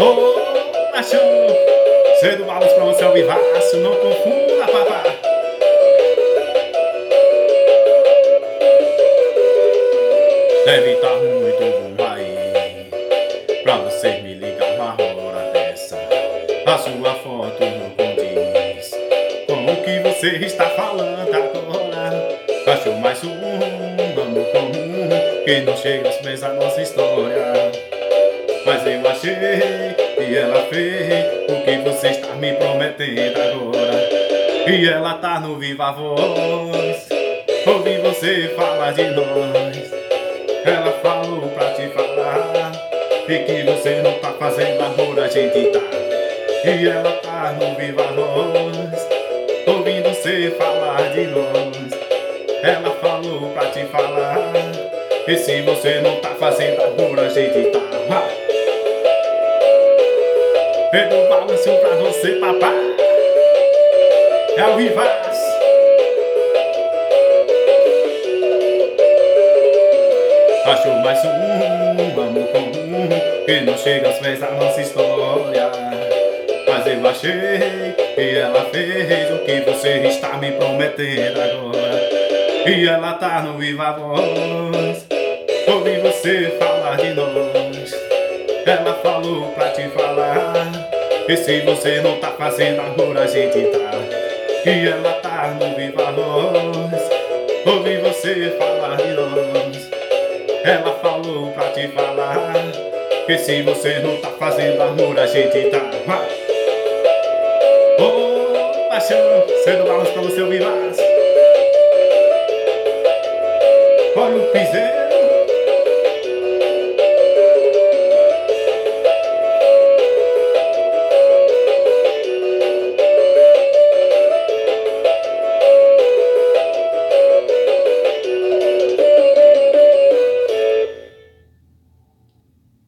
Ô, paixão, cedo balas pra você ao vivaço, não confunda, papá. Deve estar muito bom aí, pra você me ligar uma hora dessa. A sua foto não condiz com o que você está falando agora. Acho mais um amor comum que não chega aos pés da nossa história. Mas eu achei que ela fez o que você está me prometendo agora. E ela tá no Viva Voz, ouvi você falar de nós. Ela falou pra te falar e que você não tá fazendo amor, a gente tá. E ela tá no Viva Voz, ouvindo você falar de nós. Ela falou pra te falar e se você não tá fazendo amor, a gente tá. Pedro balanço pra você, papá. É o Vivaz. Achou mais um amor comum que não chega aos pés da nossa história. Mas eu achei que ela fez o que você está me prometendo agora. E ela tá no Viva Voz, ouvi você falar de nós. Ela falou pra te falar e se você não tá fazendo amor, a gente tá. E ela tá no Viva Voz, ouvi você falar de nós. Ela falou pra te falar que se você não tá fazendo amor, a gente tá. Ô, paixão, cedo balanço pra você ouvir mais. Olha o piseiro.